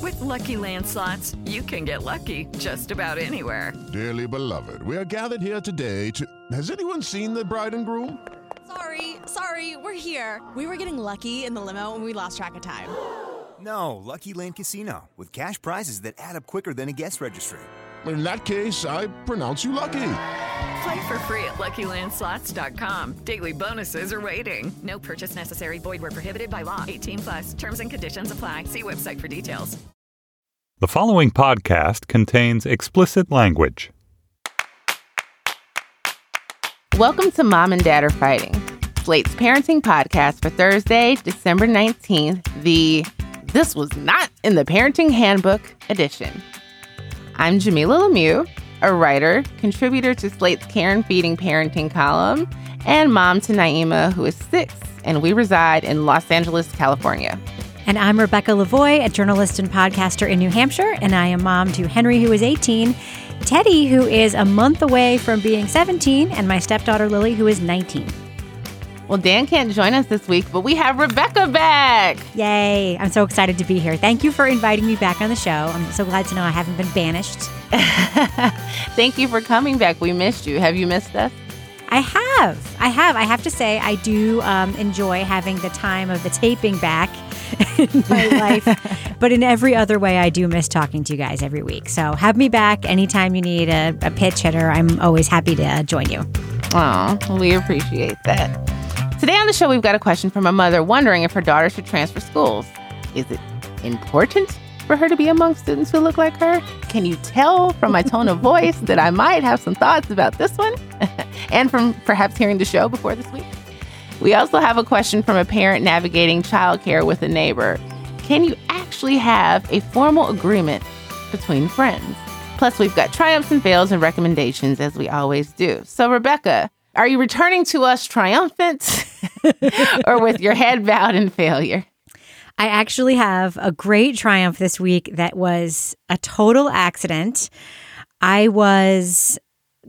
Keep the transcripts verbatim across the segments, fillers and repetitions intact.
With Lucky Land Slots, you can get lucky just about anywhere. Dearly beloved, we are gathered here today to... Has anyone seen the bride and groom? Sorry, sorry, we're here. We were getting lucky in the limo and we lost track of time. No, Lucky Land Casino, with cash prizes that add up quicker than a guest registry. In that case, I pronounce you lucky. Play for free at Lucky Land Slots dot com. Daily bonuses are waiting. No purchase necessary. Void where prohibited by law. eighteen plus. Terms and conditions apply. See website for details. The following podcast contains explicit language. Welcome to Mom and Dad Are Fighting, Slate's parenting podcast for Thursday, December nineteenth, the This Was Not in the Parenting Handbook edition. I'm Jamila Lemieux, a writer, contributor to Slate's Care and Feeding Parenting column, and mom to Naima, who is six, and we reside in Los Angeles, California. And I'm Rebecca Lavoie, a journalist and podcaster in New Hampshire, and I am mom to Henry, who is eighteen, Teddy, who is a month away from being seventeen, and my stepdaughter Lily, who is nineteen. Well, Dan can't join us this week, but we have Rebecca back. Yay. I'm so excited to be here. Thank you for inviting me back on the show. I'm so glad to know I haven't been banished. Thank you for coming back. We missed you. Have you missed us? I have. I have. I have to say, I do um, enjoy having the time of the taping back in my life. But in every other way, I do miss talking to you guys every week. So have me back anytime you need a, a pitch hitter. I'm always happy to uh, join you. Oh, we appreciate that. Today on the show, we've got a question from a mother wondering if her daughter should transfer schools. Is it important for her to be among students who look like her? Can you tell from my tone of voice that I might have some thoughts about this one? And from perhaps hearing the show before this week? We also have a question from a parent navigating childcare with a neighbor. Can you actually have a formal agreement between friends? Plus, we've got triumphs and fails and recommendations, as we always do. So, Rebecca, are you returning to us triumphant or with your head bowed in failure? I actually have a great triumph this week that was a total accident. I was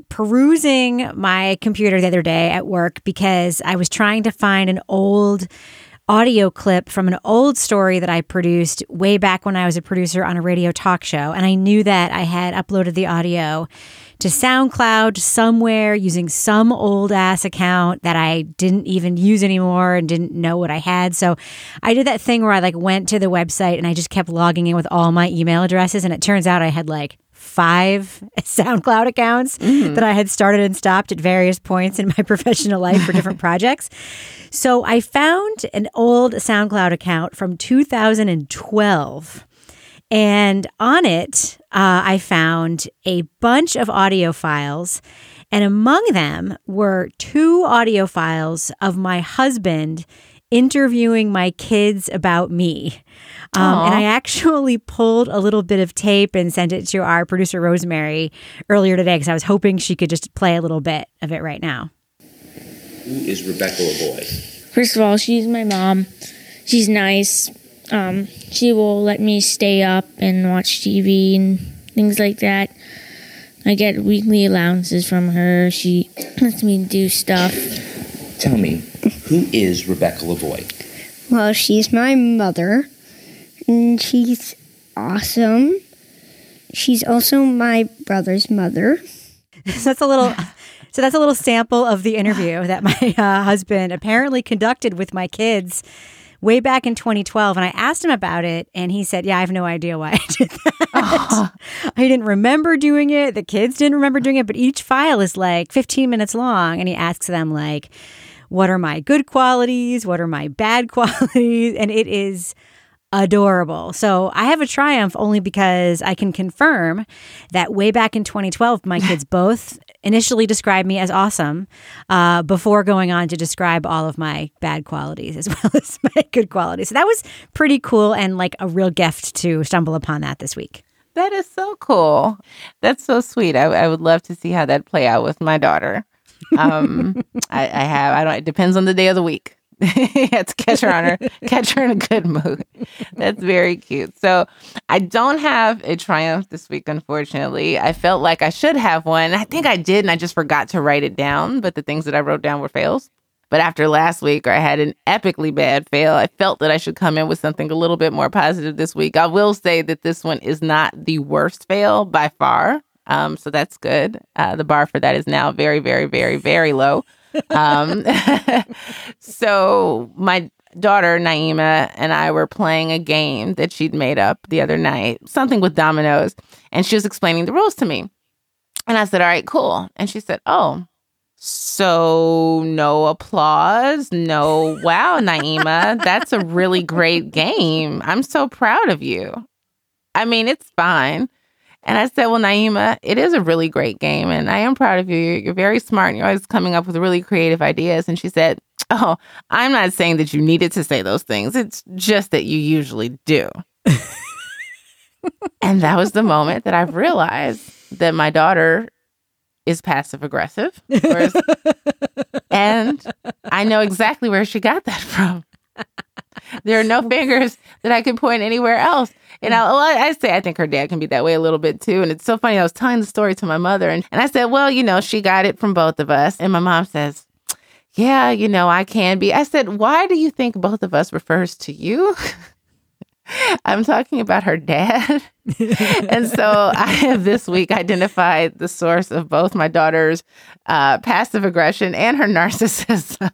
perusing my computer the other day at work because I was trying to find an old audio clip from an old story that I produced way back when I was a producer on a radio talk show. And I knew that I had uploaded the audio to SoundCloud somewhere using some old ass account that I didn't even use anymore and didn't know what I had. So I did that thing where I like went to the website and I just kept logging in with all my email addresses. And it turns out I had like five SoundCloud accounts mm. that I had started and stopped at various points in my professional life for different projects. So I found an old SoundCloud account from two thousand twelve. And on it, uh, I found a bunch of audio files. And among them were two audio files of my husband interviewing my kids about me. Um, and I actually pulled a little bit of tape and sent it to our producer, Rosemary, earlier today because I was hoping she could just play a little bit of it right now. Who is Rebecca Lavoie? First of all, she's my mom. She's nice. Um, she will let me stay up and watch T V and things like that. I get weekly allowances from her. She lets me do stuff. Tell me, who is Rebecca Lavoie? Well, she's my mother, and she's awesome. She's also my brother's mother. So that's a little... So that's a little sample of the interview that my uh, husband apparently conducted with my kids way back in twenty twelve. And I asked him about it, and he said, yeah, I have no idea why I did that. Oh. I didn't remember doing it. The kids didn't remember doing it. But each file is like fifteen minutes long. And he asks them, like, what are my good qualities? What are my bad qualities? And it is adorable. So I have a triumph only because I can confirm that way back in twenty twelve, my kids both initially described me as awesome uh, before going on to describe all of my bad qualities as well as my good qualities. So that was pretty cool and like a real gift to stumble upon that this week. That is so cool. That's so sweet. I, I would love to see how that play out with my daughter. Um, I, I have, I don't, it depends on the day of the week. You have to catch her on her, catch her in a good mood. That's very cute. So I don't have a triumph this week, unfortunately. I felt like I should have one. I think I did, and I just forgot to write it down. But the things that I wrote down were fails. But after last week, where I had an epically bad fail, I felt that I should come in with something a little bit more positive this week. I will say that this one is not the worst fail by far. Um, so that's good. Uh, the bar for that is now very, very, very, very low. Um, so my daughter, Naima, and I were playing a game that she'd made up the other night, something with dominoes. And she was explaining the rules to me. And I said, all right, cool. And she said, oh, so no applause, no, wow, Naima, that's a really great game. I'm so proud of you. I mean, it's fine. And I said, well, Naima, it is a really great game. And I am proud of you. You're, you're very smart. And you're always coming up with really creative ideas. And she said, oh, I'm not saying that you needed to say those things. It's just that you usually do. And that was the moment that I've realized that my daughter is passive aggressive. Whereas, and I know exactly where she got that from. There are no fingers that I could point anywhere else. And I, well, I say I think her dad can be that way a little bit too. And it's so funny. I was telling the story to my mother and, and I said, well, you know, she got it from both of us. And my mom says, yeah, you know, I can be. I said, why do you think both of us refers to you? I'm talking about her dad. And so I have this week identified the source of both my daughter's uh, passive aggression and her narcissism.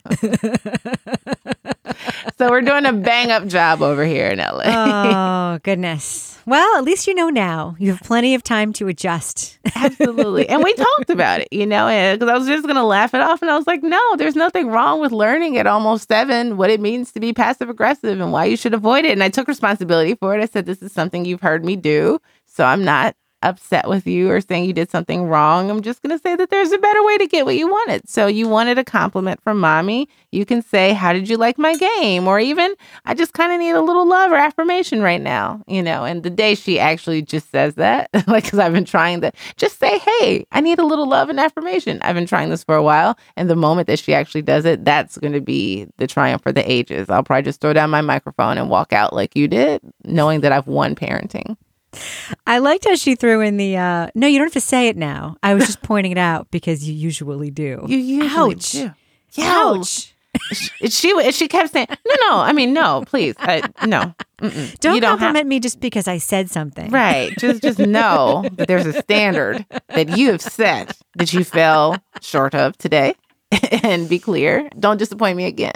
So we're doing a bang up job over here in L A. Oh, goodness. Well, at least you know now. You have plenty of time to adjust. Absolutely. And we talked about it, you know, because I was just going to laugh it off. And I was like, no, there's nothing wrong with learning at almost seven what it means to be passive aggressive and why you should avoid it. And I took responsibility for it. I said, this is something you've heard me do. So I'm not upset with you or saying you did something wrong. I'm just going to say that there's a better way to get what you wanted. So you wanted a compliment from mommy. You can say, how did you like my game? Or even, I just kind of need a little love or affirmation right now, you know, and the day she actually just says that, like, because I've been trying to just say, hey, I need a little love and affirmation. I've been trying this for a while. And the moment that she actually does it, that's going to be the triumph for the ages. I'll probably just throw down my microphone and walk out like you did, knowing that I've won parenting. I liked how she threw in the, uh, no, you don't have to say it now. I was just pointing it out because you usually do. You usually Ouch. do. Ouch. She, she she kept saying, no, no, I mean, no, please. I, no. Mm-mm. Don't, you don't compliment have- me just because I said something. Right. Just, just know that there's a standard that you have set that you fell short of today. And be clear. Don't disappoint me again.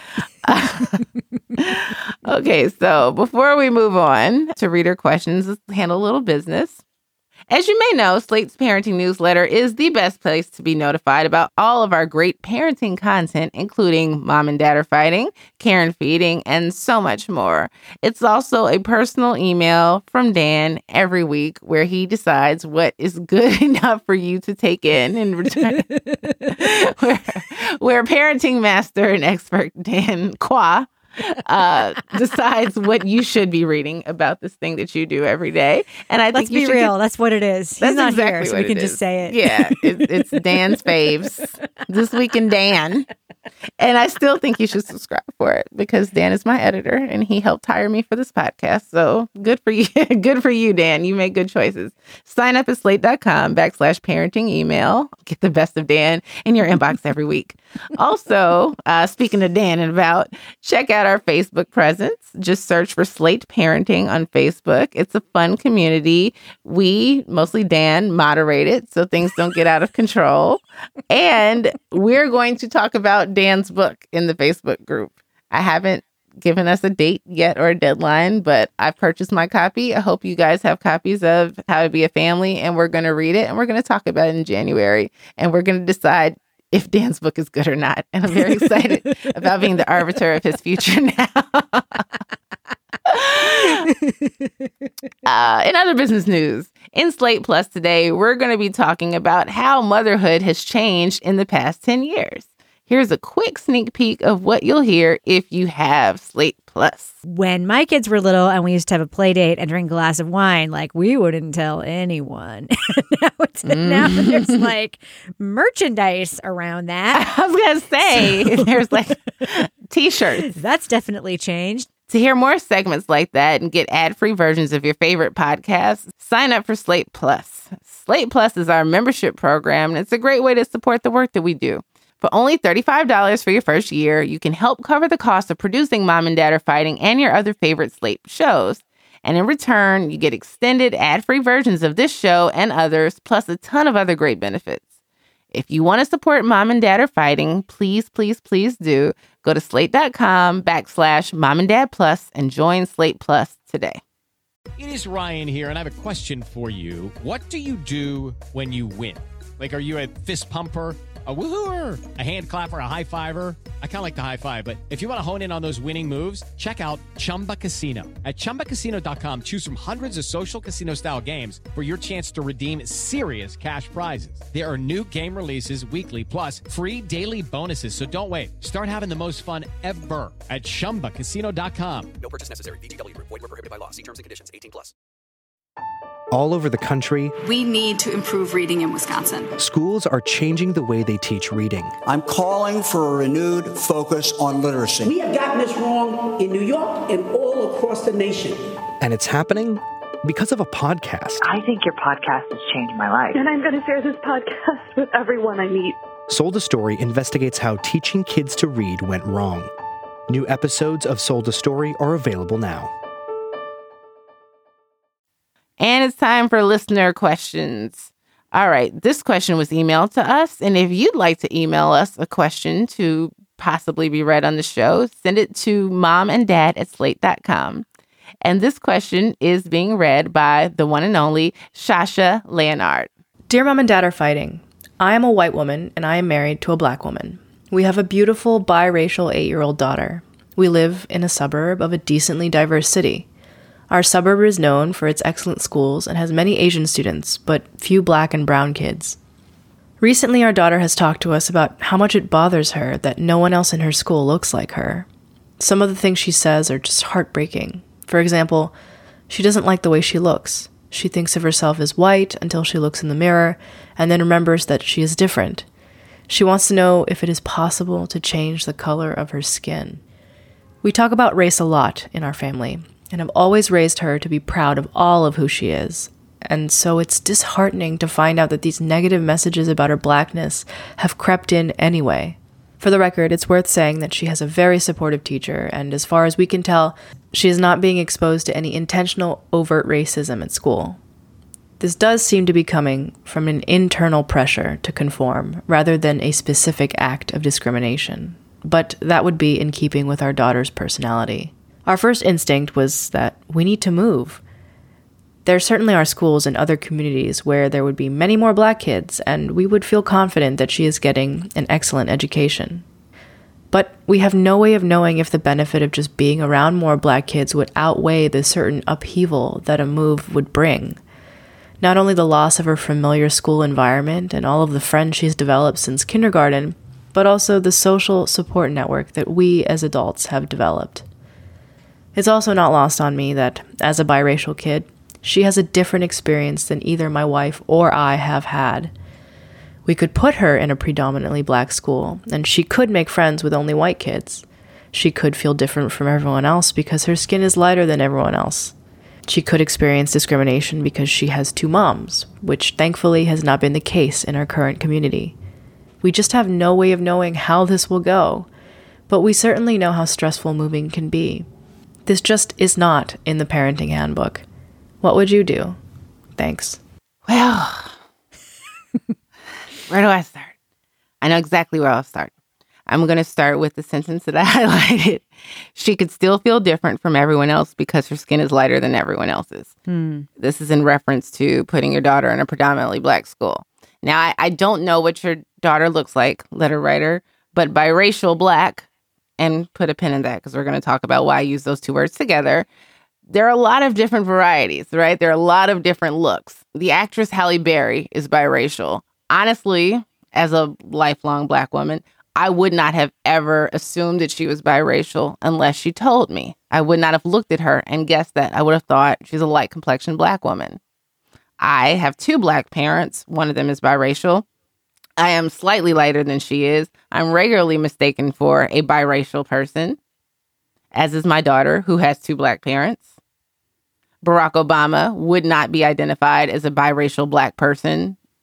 Okay, so before we move on to reader questions, let's handle a little business. As you may know, Slate's parenting newsletter is the best place to be notified about all of our great parenting content, including Mom and Dad Are Fighting, Care and Feeding, and so much more. It's also a personal email from Dan every week where he decides what is good enough for you to take in in return. where, where parenting master and expert Dan Qua uh, decides what you should be reading about this thing that you do every day. And I Let's think you be real. Get, that's what it is. He's that's not exactly here, so what we can it just is. say it. Yeah, it, it's Dan's faves. This Week in Dan. And I still think you should subscribe for it because Dan is my editor and he helped hire me for this podcast. So good for you. Good for you, Dan. You make good choices. Sign up at slate.com backslash parenting email. Get the best of Dan in your inbox every week. Also, uh, speaking of Dan and about, check out our Facebook presence. Just search for Slate Parenting on Facebook. It's a fun community. We, mostly Dan, moderate it so things don't get out of control. And we're going to talk about Dan's book in the Facebook group. I haven't given us a date yet or a deadline, but I've purchased my copy. I hope you guys have copies of How to Be a Family, and we're going to read it, and we're going to talk about it in January, and we're going to decide if Dan's book is good or not. And I'm very excited about being the arbiter of his future now. uh, in other business news, in Slate Plus today, we're going to be talking about how motherhood has changed in the past ten years. Here's a quick sneak peek of what you'll hear if you have Slate Plus. When my kids were little and we used to have a play date and drink a glass of wine, like we wouldn't tell anyone. now, it's, mm. now there's like merchandise around that. I was going to say, so, there's like t-shirts. That's definitely changed. To hear more segments like that and get ad-free versions of your favorite podcasts, sign up for Slate Plus. Slate Plus is our membership program, and it's a great way to support the work that we do. For only thirty-five dollars for your first year, you can help cover the cost of producing Mom and Dad Are Fighting and your other favorite Slate shows. And in return, you get extended ad-free versions of this show and others, plus a ton of other great benefits. If you want to support Mom and Dad Are Fighting, please, please, please do go to slate.com backslash Mom and Dad Plus and join Slate Plus today. It is Ryan here, and I have a question for you. What do you do when you win? Like, are you a fist pumper, a woo-hooer, a hand clapper, a high-fiver? I kind of like the high-five, but if you want to hone in on those winning moves, check out Chumba Casino. At chumba casino dot com, choose from hundreds of social casino-style games for your chance to redeem serious cash prizes. There are new game releases weekly, plus free daily bonuses, so don't wait. Start having the most fun ever at chumba casino dot com. No purchase necessary. V G W. Void where prohibited by law. See terms and conditions. eighteen plus. All over the country, we need to improve reading in Wisconsin. Schools are changing the way they teach reading. I'm calling for a renewed focus on literacy. We have gotten this wrong in New York and all across the nation. And it's happening because of a podcast. I think your podcast has changed my life. And I'm going to share this podcast with everyone I meet. Sold a Story investigates how teaching kids to read went wrong. New episodes of Sold a Story are available now. And it's time for listener questions. All right, this question was emailed to us. And if you'd like to email us a question to possibly be read on the show, send it to momanddad at slate dot com. And this question is being read by the one and only Shasha Leonard. Dear Mom and Dad Are Fighting, I am a white woman and I am married to a black woman. We have a beautiful biracial eight-year-old daughter. We live in a suburb of a decently diverse city. Our suburb is known for its excellent schools and has many Asian students, but few black and brown kids. Recently, our daughter has talked to us about how much it bothers her that no one else in her school looks like her. Some of the things she says are just heartbreaking. For example, she doesn't like the way she looks. She thinks of herself as white until she looks in the mirror and then remembers that she is different. She wants to know if it is possible to change the color of her skin. We talk about race a lot in our family, and have always raised her to be proud of all of who she is. And so it's disheartening to find out that these negative messages about her blackness have crept in anyway. For the record, it's worth saying that she has a very supportive teacher, and as far as we can tell, she is not being exposed to any intentional, overt racism at school. This does seem to be coming from an internal pressure to conform, rather than a specific act of discrimination. But that would be in keeping with our daughter's personality. Our first instinct was that we need to move. There certainly are schools in other communities where there would be many more black kids, and we would feel confident that she is getting an excellent education. But we have no way of knowing if the benefit of just being around more black kids would outweigh the certain upheaval that a move would bring. Not only the loss of her familiar school environment and all of the friends she's developed since kindergarten, but also the social support network that we as adults have developed. It's also not lost on me that, as a biracial kid, she has a different experience than either my wife or I have had. We could put her in a predominantly black school, and she could make friends with only white kids. She could feel different from everyone else because her skin is lighter than everyone else. She could experience discrimination because she has two moms, which thankfully has not been the case in our current community. We just have no way of knowing how this will go, but we certainly know how stressful moving can be. This just is not in the parenting handbook. What would you do? Thanks. Well, where do I start? I know exactly where I'll start. I'm going to start with the sentence that I highlighted. She could still feel different from everyone else because her skin is lighter than everyone else's. Hmm. This is in reference to putting your daughter in a predominantly black school. Now, I, I don't know what your daughter looks like, letter writer, but biracial black, and put a pin in that because we're going to talk about why I use those two words together. There are a lot of different varieties, right? There are a lot of different looks. The actress Halle Berry is biracial. Honestly, as a lifelong black woman, I would not have ever assumed that she was biracial unless she told me. I would not have looked at her and guessed that. I would have thought she's a light complexioned black woman. I have two black parents. One of them is biracial. I am slightly lighter than she is. I'm regularly mistaken for a biracial person, as is my daughter, who has two black parents. Barack Obama would not be identified as a biracial black person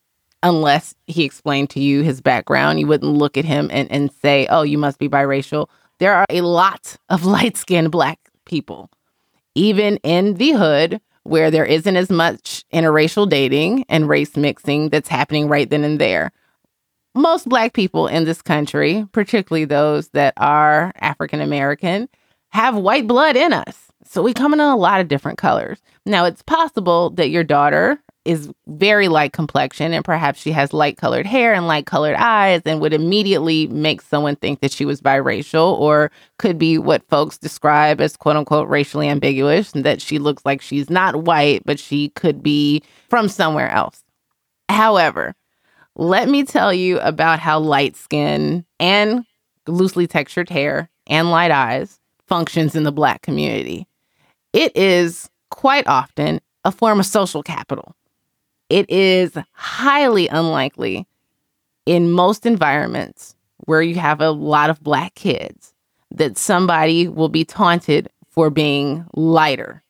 unless he explained to you his background. You wouldn't look at him and, and say, oh, you must be biracial. There are a lot of light-skinned Black people, even in the hood, where there isn't as much interracial dating and race mixing that's happening right then and there. Most Black people in this country, particularly those that are African American, have white blood in us. So we come in a lot of different colors. Now, it's possible that your daughter is very light complexion and perhaps she has light colored hair and light colored eyes and would immediately make someone think that she was biracial, or could be what folks describe as quote unquote racially ambiguous, and that she looks like she's not white, but she could be from somewhere else. However, let me tell you about how light skin and loosely textured hair and light eyes functions in the Black community. It is quite often a form of social capital. It is highly unlikely in most environments where you have a lot of Black kids that somebody will be taunted for being lighter.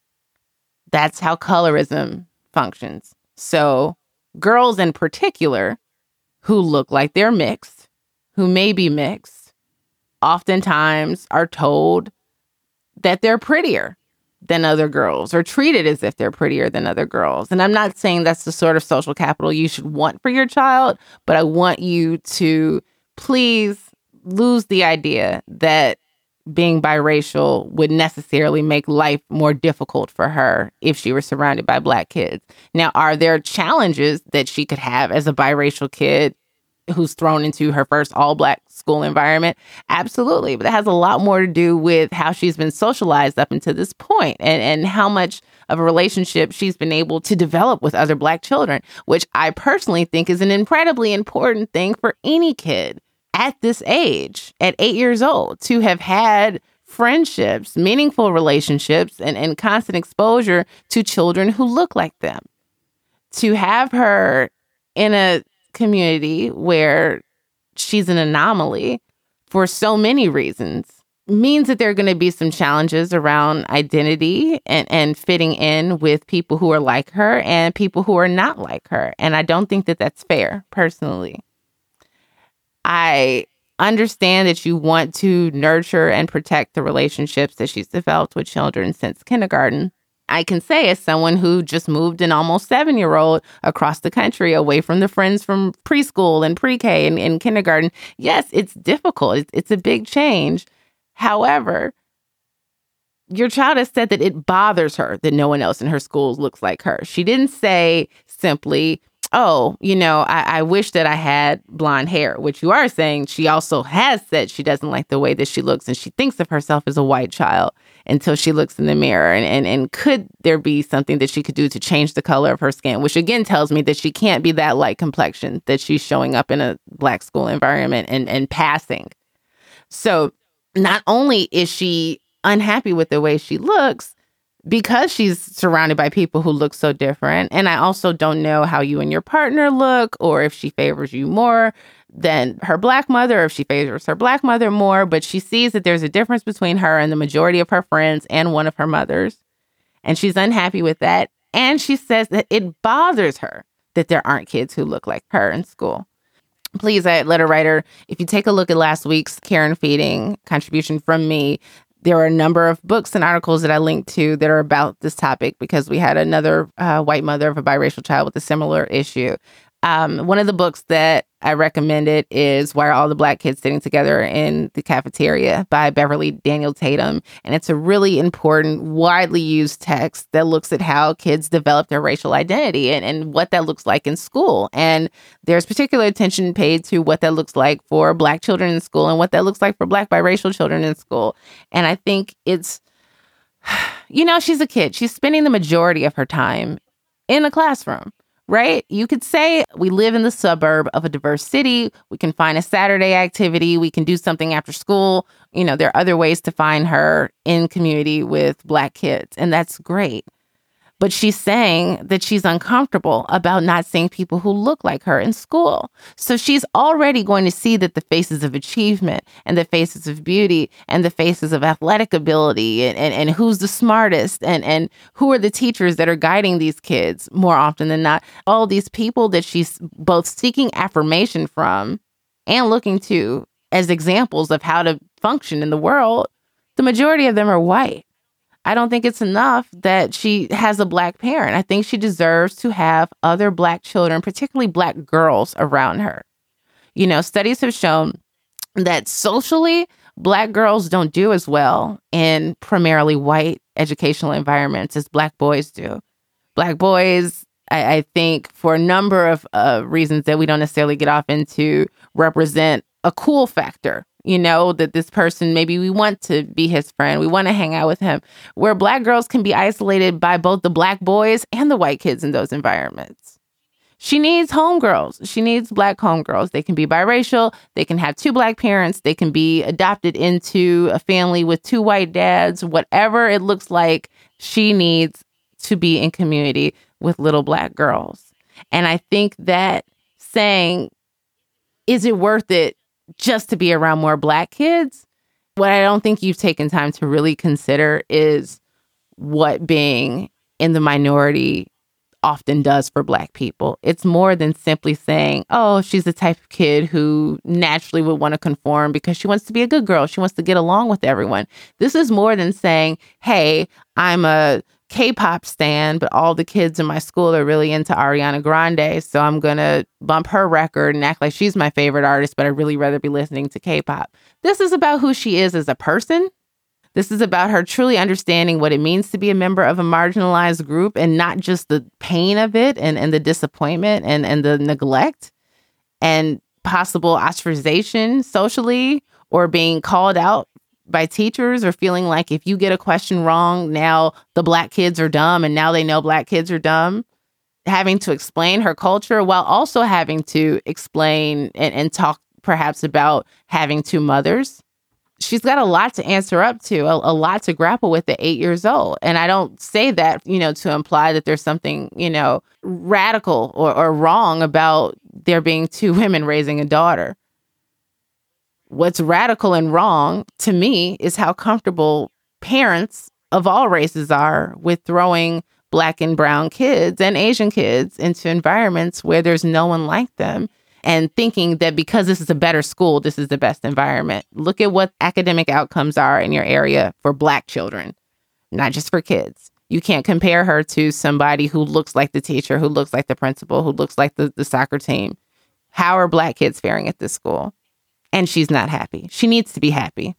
That's how colorism functions. So girls in particular who look like they're mixed, who may be mixed, oftentimes are told that they're prettier than other girls, or treated as if they're prettier than other girls. And I'm not saying that's the sort of social capital you should want for your child, but I want you to please lose the idea that being biracial would necessarily make life more difficult for her if she were surrounded by Black kids. Now, are there challenges that she could have as a biracial kid who's thrown into her first all-Black school environment? Absolutely. But that has a lot more to do with how she's been socialized up until this point, and, and how much of a relationship she's been able to develop with other Black children, which I personally think is an incredibly important thing for any kid at this age, at eight years old, to have had friendships, meaningful relationships, and, and constant exposure to children who look like them. To have her in a community where she's an anomaly for so many reasons means that there are going to be some challenges around identity and, and fitting in with people who are like her and people who are not like her. And I don't think that that's fair, personally. I understand that you want to nurture and protect the relationships that she's developed with children since kindergarten. I can say, as someone who just moved an almost seven-year-old across the country away from the friends from preschool and pre-K and, and kindergarten, yes, it's difficult. It's, it's a big change. However, your child has said that it bothers her that no one else in her school looks like her. She didn't say simply, oh, you know, I, I wish that I had blonde hair, which you are saying. She also has said she doesn't like the way that she looks, and she thinks of herself as a white child until she looks in the mirror. And, and, and could there be something that she could do to change the color of her skin, which again tells me that she can't be that light complexion, that she's showing up in a Black school environment and, and passing. So not only is she unhappy with the way she looks, because she's surrounded by people who look so different. And I also don't know how you and your partner look, or if she favors you more than her Black mother, or if she favors her Black mother more. But she sees that there's a difference between her and the majority of her friends and one of her mothers. And she's unhappy with that. And she says that it bothers her that there aren't kids who look like her in school. Please, I letter writer, if you take a look at last week's Care and Feeding contribution from me, there are a number of books and articles that I linked to that are about this topic, because we had another uh, white mother of a biracial child with a similar issue. Um, one of the books that I recommended is Why Are All the Black Kids Sitting Together in the Cafeteria by Beverly Daniel Tatum. And it's a really important, widely used text that looks at how kids develop their racial identity and, and what that looks like in school. And there's particular attention paid to what that looks like for Black children in school and what that looks like for Black biracial children in school. And I think it's, you know, she's a kid. She's spending the majority of her time in a classroom. Right? You could say we live in the suburb of a diverse city. We can find a Saturday activity. We can do something after school. You know, there are other ways to find her in community with Black kids, and that's great. But she's saying that she's uncomfortable about not seeing people who look like her in school. So she's already going to see that the faces of achievement and the faces of beauty and the faces of athletic ability and, and, and who's the smartest and, and who are the teachers that are guiding these kids more often than not. All these people that she's both seeking affirmation from and looking to as examples of how to function in the world, the majority of them are white. I don't think it's enough that she has a Black parent. I think she deserves to have other Black children, particularly Black girls, around her. You know, studies have shown that socially, Black girls don't do as well in primarily white educational environments as Black boys do. Black boys, I, I think, for a number of uh, reasons that we don't necessarily get off into, represent a cool factor. You know, that this person, maybe we want to be his friend. We want to hang out with him. Where Black girls can be isolated by both the Black boys and the white kids in those environments. She needs homegirls. She needs Black homegirls. They can be biracial. They can have two Black parents. They can be adopted into a family with two white dads. Whatever it looks like, she needs to be in community with little Black girls. And I think that saying, is it worth it just to be around more Black kids? What I don't think you've taken time to really consider is what being in the minority often does for Black people. It's more than simply saying, oh, she's the type of kid who naturally would want to conform because she wants to be a good girl. She wants to get along with everyone. This is more than saying, hey, I'm a K-pop stan, but all the kids in my school are really into Ariana Grande, so I'm going to bump her record and act like she's my favorite artist, but I'd really rather be listening to K-pop. This is about who she is as a person. This is about her truly understanding what it means to be a member of a marginalized group and not just the pain of it and, and the disappointment and, and the neglect and possible ostracization socially or being called out by teachers or feeling like if you get a question wrong, now the Black kids are dumb and now they know Black kids are dumb. Having to explain her culture while also having to explain and, and talk perhaps about having two mothers. She's got a lot to answer up to, a, a lot to grapple with at eight years old. And I don't say that, you know, to imply that there's something, you know, radical or, or wrong about there being two women raising a daughter. What's radical and wrong to me is how comfortable parents of all races are with throwing Black and brown kids and Asian kids into environments where there's no one like them and thinking that because this is a better school, this is the best environment. Look at what academic outcomes are in your area for Black children, not just for kids. You can't compare her to somebody who looks like the teacher, who looks like the principal, who looks like the, the soccer team. How are Black kids faring at this school? And she's not happy. She needs to be happy.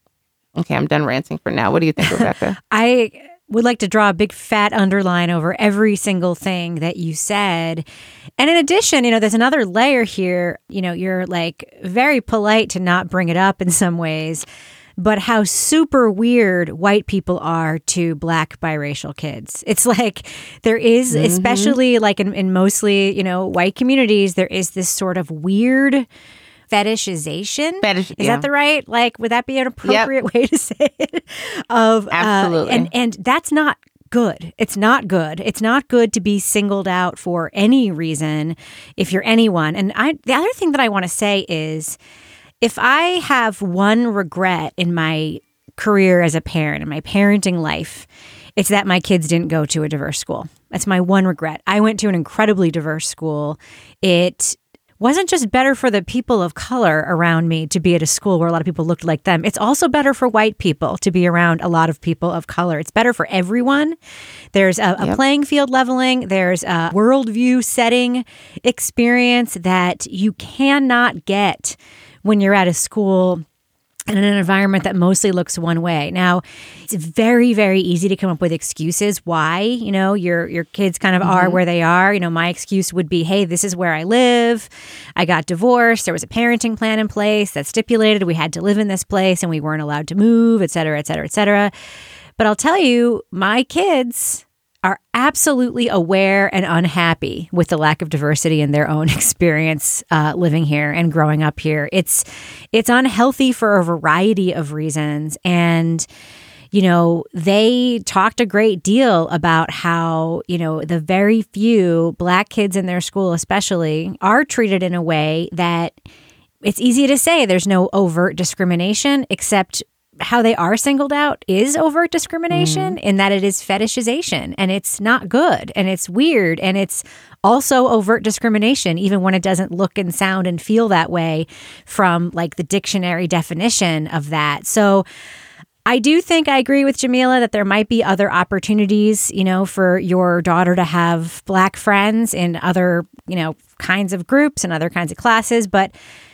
Okay, I'm done ranting for now. What do you think, Rebecca? I would like to draw a big fat underline over every single thing that you said. And in addition, you know, there's another layer here. You know, you're like very polite to not bring it up in some ways, but how super weird white people are to Black biracial kids. It's like there is, mm-hmm. especially like in, in mostly, you know, white communities, there is this sort of weird fetishization. Fetish, is yeah. that the right? Like, would that be an appropriate yep. way to say it? Of absolutely, uh, and and that's not good. It's not good. It's not good to be singled out for any reason if you're anyone. And I, the other thing that I want to say is, if I have one regret in my career as a parent, in my parenting life, it's that my kids didn't go to a diverse school. That's my one regret. I went to an incredibly diverse school. It wasn't just better for the people of color around me to be at a school where a lot of people looked like them. It's also better for white people to be around a lot of people of color. It's better for everyone. There's a, a yep. playing field leveling. There's a worldview setting experience that you cannot get when you're at a school in an environment that mostly looks one way. Now, it's very, very easy to come up with excuses why, you know, your your kids kind of mm-hmm. are where they are. You know, my excuse would be, hey, this is where I live. I got divorced. There was a parenting plan in place that stipulated we had to live in this place and we weren't allowed to move, et cetera, et cetera, et cetera. But I'll tell you, my kids are absolutely aware and unhappy with the lack of diversity in their own experience uh, living here and growing up here. It's it's unhealthy for a variety of reasons. And, you know, they talked a great deal about how, you know, the very few Black kids in their school especially are treated in a way that it's easy to say there's no overt discrimination, except how they are singled out is overt discrimination mm. in that it is fetishization, and it's not good, and it's weird, and it's also overt discrimination, even when it doesn't look and sound and feel that way from like the dictionary definition of that. So I do think I agree with Jamila that there might be other opportunities, you know, for your daughter to have Black friends in other, you know, kinds of groups and other kinds of classes, but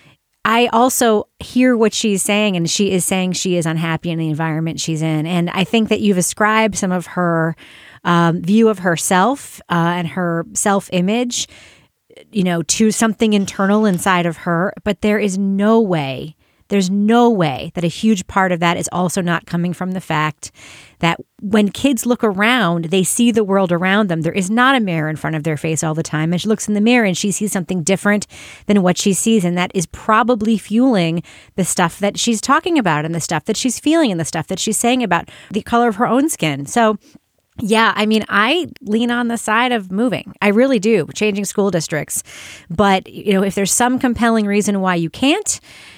I also hear what she's saying, and she is saying she is unhappy in the environment she's in. And I think that you've ascribed some of her um, view of herself uh, and her self-image, you know, to something internal inside of her. But there is no way, there's no way that a huge part of that is also not coming from the fact that when kids look around, they see the world around them. There is not a mirror in front of their face all the time. And she looks in the mirror and she sees something different than what she sees. And that is probably fueling the stuff that she's talking about and the stuff that she's feeling and the stuff that she's saying about the color of her own skin. So yeah, I mean, I lean on the side of moving. I really do, changing school districts. But, you know, if there's some compelling reason why you can't,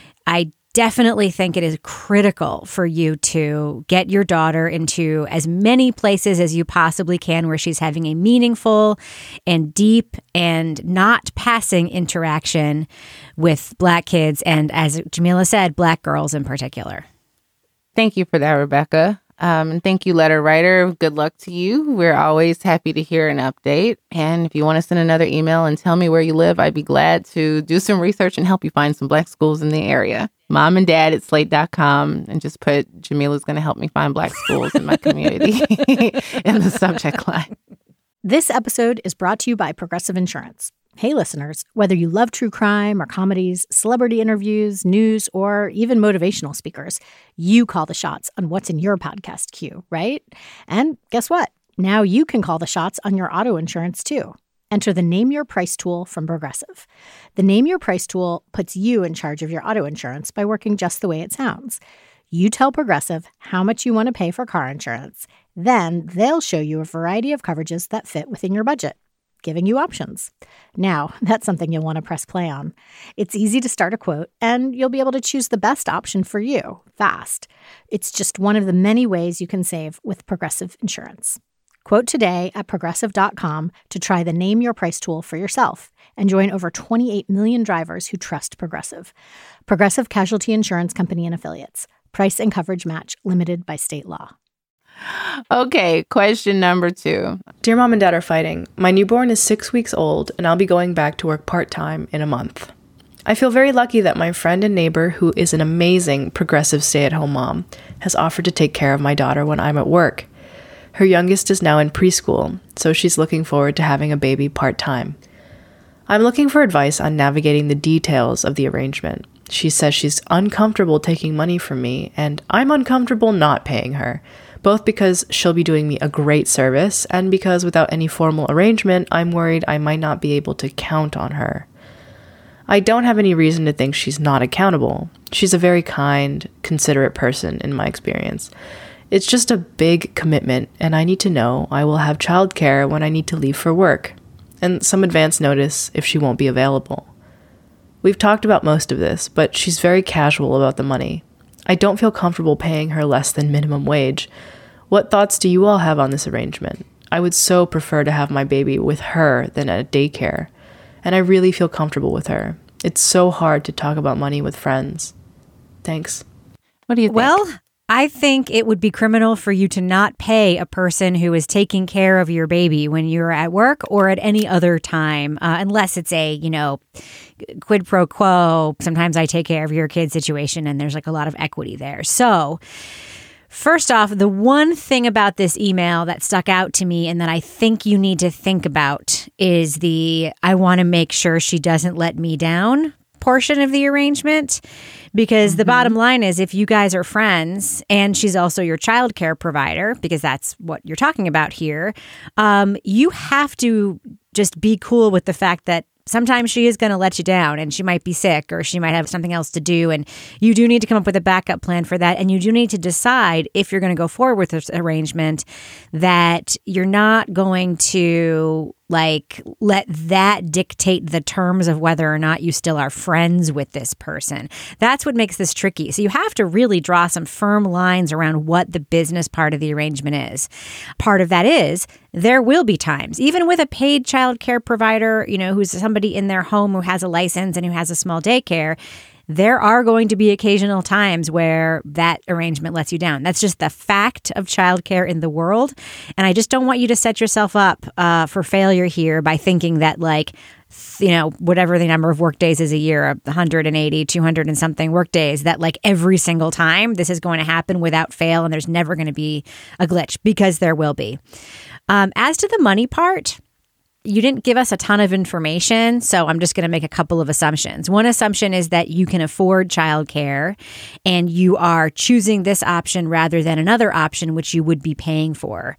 I definitely think it is critical for you to get your daughter into as many places as you possibly can where she's having a meaningful and deep and not passing interaction with Black kids and, as Jamila said, Black girls in particular. Thank you for that, Rebecca. Um, and thank you, letter writer. Good luck to you. We're always happy to hear an update. And if you want to send another email and tell me where you live, I'd be glad to do some research and help you find some Black schools in the area. Mom and dad at slate dot com, and just put Jamila's going to help me find Black schools in my community in the subject line. This episode is brought to you by Progressive Insurance. Hey, listeners, whether you love true crime or comedies, celebrity interviews, news, or even motivational speakers, you call the shots on what's in your podcast queue, right? And guess what? Now you can call the shots on your auto insurance, too. Enter the Name Your Price tool from Progressive. The Name Your Price tool puts you in charge of your auto insurance by working just the way it sounds. You tell Progressive how much you want to pay for car insurance. Then they'll show you a variety of coverages that fit within your budget, giving you options. Now, that's something you'll want to press play on. It's easy to start a quote, and you'll be able to choose the best option for you fast. It's just one of the many ways you can save with Progressive Insurance. Quote today at progressive dot com to try the Name Your Price tool for yourself and join over twenty-eight million drivers who trust Progressive. Progressive Casualty Insurance Company and Affiliates. Price and coverage match limited by state law. Okay, question number two. Dear Mom and Dad are fighting. My newborn is six weeks old, and I'll be going back to work part-time in a month. I feel very lucky that my friend and neighbor, who is an amazing progressive stay-at-home mom, has offered to take care of my daughter when I'm at work. Her youngest is now in preschool, so she's looking forward to having a baby part-time. I'm looking for advice on navigating the details of the arrangement. She says she's uncomfortable taking money from me, and I'm uncomfortable not paying her, both because she'll be doing me a great service and because without any formal arrangement, I'm worried I might not be able to count on her. I don't have any reason to think she's not accountable. She's a very kind, considerate person in my experience. It's just a big commitment, and I need to know I will have childcare when I need to leave for work, and some advance notice if she won't be available. We've talked about most of this, but she's very casual about the money. I don't feel comfortable paying her less than minimum wage. What thoughts do you all have on this arrangement? I would so prefer to have my baby with her than at a daycare, and I really feel comfortable with her. It's so hard to talk about money with friends. Thanks. What do you think? Well, I think it would be criminal for you to not pay a person who is taking care of your baby when you're at work or at any other time, uh, unless it's a, you know, quid pro quo, sometimes I take care of your kid situation, and there's like a lot of equity there. So first off, the one thing about this email that stuck out to me and that I think you need to think about is the I want to make sure she doesn't let me down portion of the arrangement. Because mm-hmm. the bottom line is, if you guys are friends and she's also your childcare provider, because that's what you're talking about here, um, you have to just be cool with the fact that Sometimes she is going to let you down and she might be sick or she might have something else to do. And you do need to come up with a backup plan for that. And you do need to decide if you're going to go forward with this arrangement that you're not going to like let that dictate the terms of whether or not you still are friends with this person. That's what makes this tricky. So you have to really draw some firm lines around what the business part of the arrangement is. Part of that is there will be times, even with a paid child care provider, you know, who's somebody in their home who has a license and who has a small daycare, there are going to be occasional times where that arrangement lets you down. That's just the fact of childcare in the world. And I just don't want you to set yourself up uh, for failure here by thinking that, like, you know, whatever the number of work days is a year, one hundred eighty, two hundred and something work days, that like every single time this is going to happen without fail and there's never going to be a glitch, because there will be. Um, as to the money part, you didn't give us a ton of information, so I'm just going to make a couple of assumptions. One assumption is that you can afford childcare and you are choosing this option rather than another option, which you would be paying for.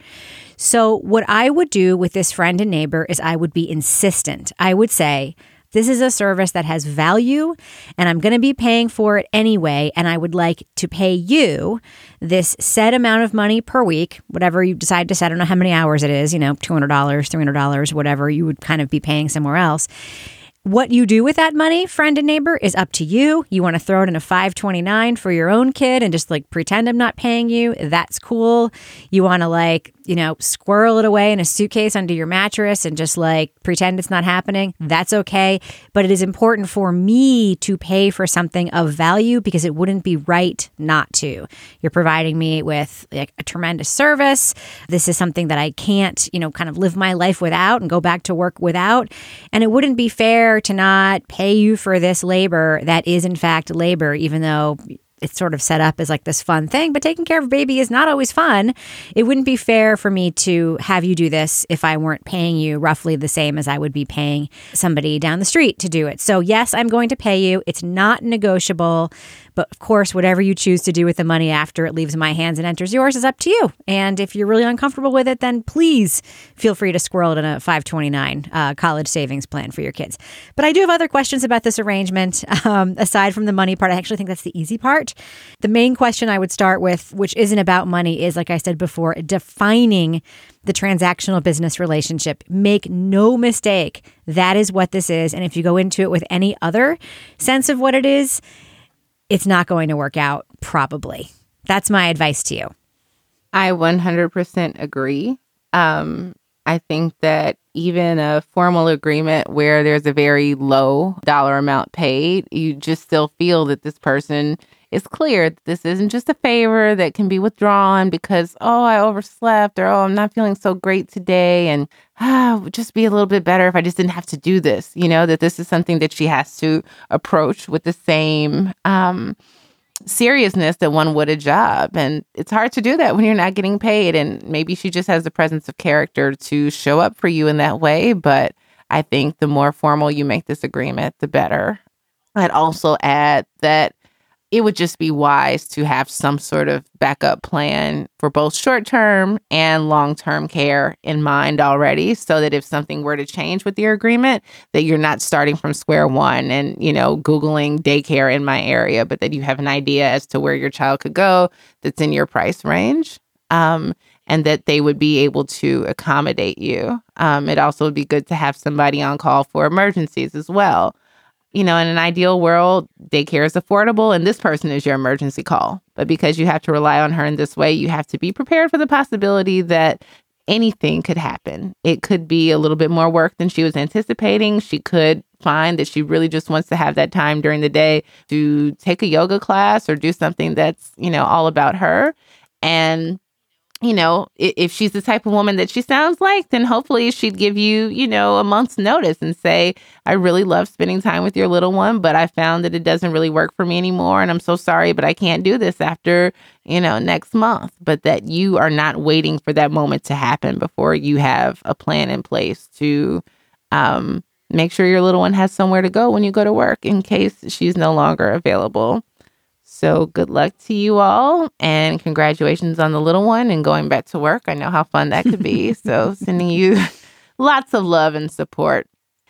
So what I would do with this friend and neighbor is I would be insistent. I would say, this is a service that has value and I'm going to be paying for it anyway. And I would like to pay you this set amount of money per week, whatever you decide to set. I don't know how many hours it is, you know, two hundred dollars, three hundred dollars, whatever you would kind of be paying somewhere else. What you do with that money, friend and neighbor, is up to you. You want to throw it in a five twenty-nine for your own kid and just like pretend I'm not paying you. That's cool. You want to like, you know, squirrel it away in a suitcase under your mattress and just like pretend it's not happening. That's okay. But it is important for me to pay for something of value because it wouldn't be right not to. You're providing me with like a tremendous service. This is something that I can't, you know, kind of live my life without and go back to work without. And it wouldn't be fair to not pay you for this labor that is in fact labor, even though it's sort of set up as like this fun thing, but taking care of a baby is not always fun. It wouldn't be fair for me to have you do this if I weren't paying you roughly the same as I would be paying somebody down the street to do it. So yes, I'm going to pay you. It's not negotiable. But of course, whatever you choose to do with the money after it leaves my hands and enters yours is up to you. And if you're really uncomfortable with it, then please feel free to squirrel it in a five twenty-nine uh, college savings plan for your kids. But I do have other questions about this arrangement. Um, aside from the money part, I actually think that's the easy part. The main question I would start with, which isn't about money, is, like I said before, defining the transactional business relationship. Make no mistake, that is what this is. And if you go into it with any other sense of what it is, it's not going to work out, probably. That's my advice to you. I one hundred percent agree. Um, I think that even a formal agreement where there's a very low dollar amount paid, you just still feel that this person is clear that this isn't just a favor that can be withdrawn because, oh, I overslept, or, oh, I'm not feeling so great today, and ah, it would just be a little bit better if I just didn't have to do this. You know, that this is something that she has to approach with the same um, seriousness that one would a job. And it's hard to do that when you're not getting paid. And maybe she just has the presence of character to show up for you in that way. But I think the more formal you make this agreement, the better. I'd also add that it would just be wise to have some sort of backup plan for both short-term and long-term care in mind already, so that if something were to change with your agreement, that you're not starting from square one and, you know, Googling daycare in my area, but that you have an idea as to where your child could go that's in your price range, um, and that they would be able to accommodate you. Um, it also would be good to have somebody on call for emergencies as well. You know, in an ideal world, daycare is affordable and this person is your emergency call. But because you have to rely on her in this way, you have to be prepared for the possibility that anything could happen. It could be a little bit more work than she was anticipating. She could find that she really just wants to have that time during the day to take a yoga class or do something that's, you know, all about her. And you know, if she's the type of woman that she sounds like, then hopefully she'd give you, you know, a month's notice and say, I really love spending time with your little one, but I found that it doesn't really work for me anymore. And I'm so sorry, but I can't do this after, you know, next month. But that you are not waiting for that moment to happen before you have a plan in place to um, make sure your little one has somewhere to go when you go to work in case she's no longer available. So good luck to you all, and congratulations on the little one and going back to work. I know how fun that could be. So sending you lots of love and support.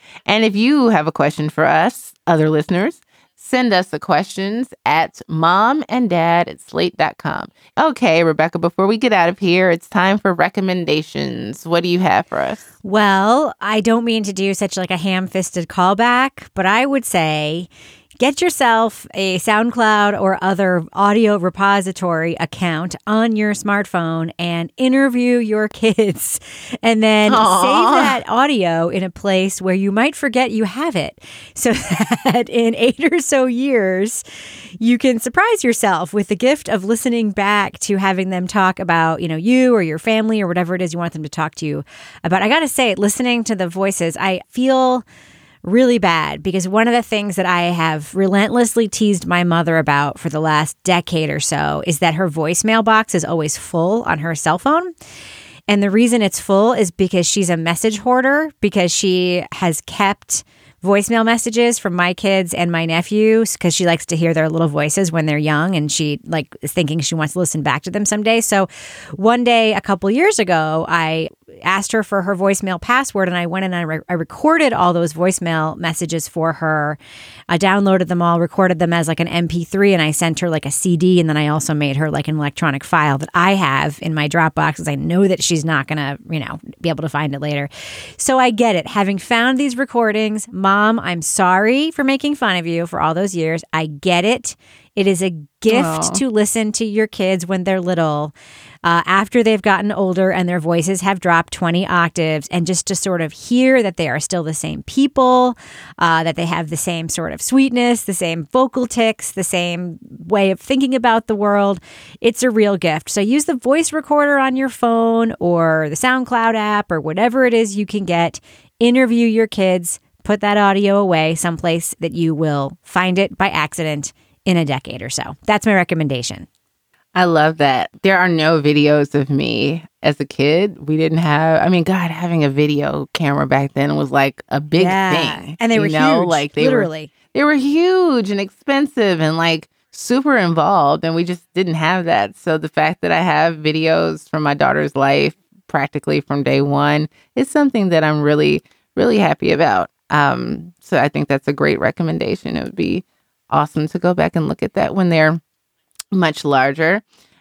And if you have a question for us, other listeners, send us the questions at mom and dad at slate dot com. Okay, Rebecca, before we get out of here, it's time for recommendations. What do you have for us? Well, I don't mean to do such like a ham-fisted callback, but I would say get yourself a SoundCloud or other audio repository account on your smartphone and interview your kids. And then Aww. save that audio in a place where you might forget you have it. So that in eight or so years, you can surprise yourself with the gift of listening back to having them talk about, you know, you or your family or whatever it is you want them to talk to you about. I got to say, listening to the voices, I feel really bad because one of the things that I have relentlessly teased my mother about for the last decade or so is that her voicemail box is always full on her cell phone. And the reason it's full is because she's a message hoarder, because she has kept voicemail messages from my kids and my nephews because she likes to hear their little voices when they're young, and she like is thinking she wants to listen back to them someday. So one day a couple years ago, I asked her for her voicemail password, and I went in and I, re- I recorded all those voicemail messages for her. I downloaded them all, recorded them as like an M P three, and I sent her like a C D, and then I also made her like an electronic file that I have in my Dropbox because I know that she's not going to, you know, be able to find it later. So I get it. Having found these recordings, Mom, I'm sorry for making fun of you for all those years. I get it. It is a gift Aww. to listen to your kids when they're little, uh, after they've gotten older and their voices have dropped twenty octaves, and just to sort of hear that they are still the same people, uh, that they have the same sort of sweetness, the same vocal tics, the same way of thinking about the world. It's a real gift. So use the voice recorder on your phone or the SoundCloud app or whatever it is you can get. Interview your kids. Put that audio away someplace that you will find it by accident in a decade or so. That's my recommendation. I love that. There are no videos of me as a kid. We didn't have, I mean, God, having a video camera back then was like a big Yeah. thing. And they you were know? huge, Like they literally. Were, they were huge and expensive and like super involved. And we just didn't have that. So the fact that I have videos from my daughter's life practically from day one is something that I'm really, really happy about. Um, so I think that's a great recommendation. It would be awesome to go back and look at that when they're much larger.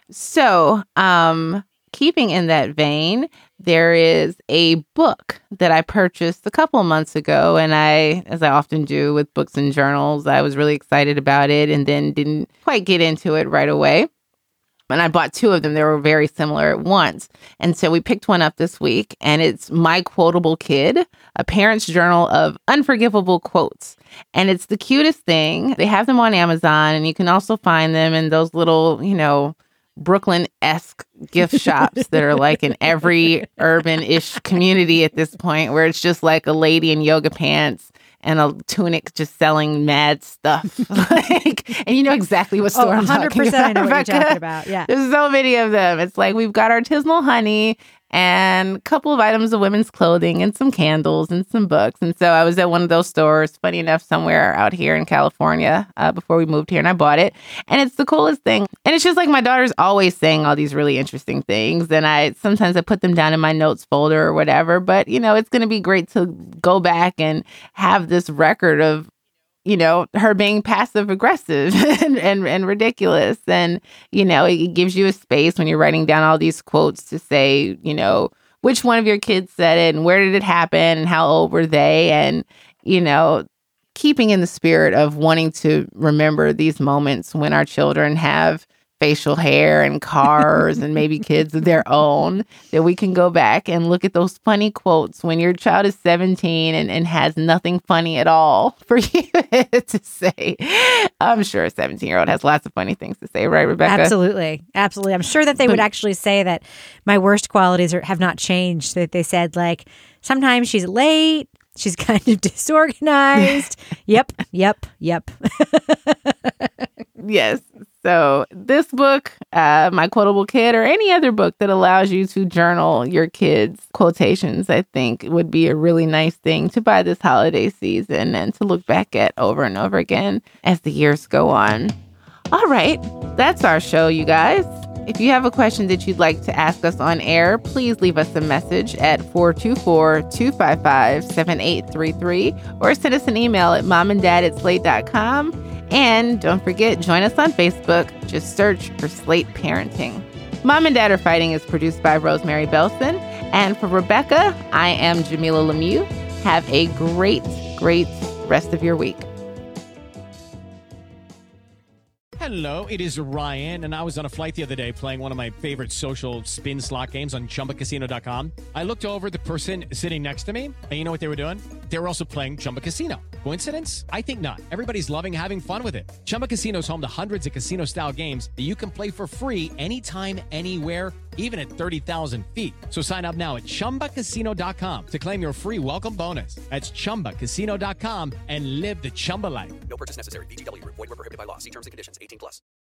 So, um, keeping in that vein, there is a book that I purchased a couple of months ago, and I, as I often do with books and journals, I was really excited about it and then didn't quite get into it right away. And I bought two of them. They were very similar at once. And so we picked one up this week, and it's My Quotable Kid, a parent's journal of unforgivable quotes. And it's the cutest thing. They have them on Amazon, and you can also find them in those little, you know, Brooklyn-esque gift shops that are like in every urban-ish community at this point, where it's just like a lady in yoga pants and a tunic just selling mad stuff. like, and you know exactly what store Oh, I'm one hundred percent talking about. I know what you're Rebecca. talking about. Yeah. There's so many of them. It's like we've got artisanal honey and a couple of items of women's clothing and some candles and some books. And so I was at one of those stores, funny enough, somewhere out here in California uh, before we moved here, and I bought it. And it's the coolest thing. And it's just like my daughter's always saying all these really interesting things. And I sometimes I put them down in my notes folder or whatever. But, you know, it's going to be great to go back and have this record of, you know, her being passive aggressive and, and, and ridiculous. And, you know, it gives you a space when you're writing down all these quotes to say, you know, which one of your kids said it and where did it happen and how old were they? And, you know, keeping in the spirit of wanting to remember these moments when our children have facial hair and cars and maybe kids of their own, that we can go back and look at those funny quotes when your child is seventeen and, and has nothing funny at all for you to say. I'm sure a seventeen-year-old has lots of funny things to say, right, Rebecca? Absolutely. Absolutely. I'm sure that they would actually say that my worst qualities are, have not changed, that they said, like, sometimes she's late, she's kind of disorganized. Yep, yep, yep. Yes. So this book, uh, My Quotable Kid, or any other book that allows you to journal your kids' quotations, I think would be a really nice thing to buy this holiday season and to look back at over and over again as the years go on. All right. That's our show, you guys. If you have a question that you'd like to ask us on air, please leave us a message at four two four, two five five, seven eight three three or send us an email at momanddad at slate dot com. And don't forget, join us on Facebook. Just search for Slate Parenting. Mom and Dad Are Fighting is produced by Rosemary Belson. And for Rebecca, I am Jamila Lemieux. Have a great, great rest of your week. Hello, it is Ryan, and I was on a flight the other day playing one of my favorite social spin slot games on chumba casino dot com. I looked over at the person sitting next to me, and you know what they were doing? They were also playing Chumba Casino. Coincidence? I think not. Everybody's loving having fun with it. Chumba Casino is home to hundreds of casino-style games that you can play for free anytime, anywhere, even at thirty thousand feet. So sign up now at chumba casino dot com to claim your free welcome bonus. That's chumba casino dot com and live the Chumba life. No purchase necessary. V G W. Void where prohibited by law. See terms and conditions. eighteen plus.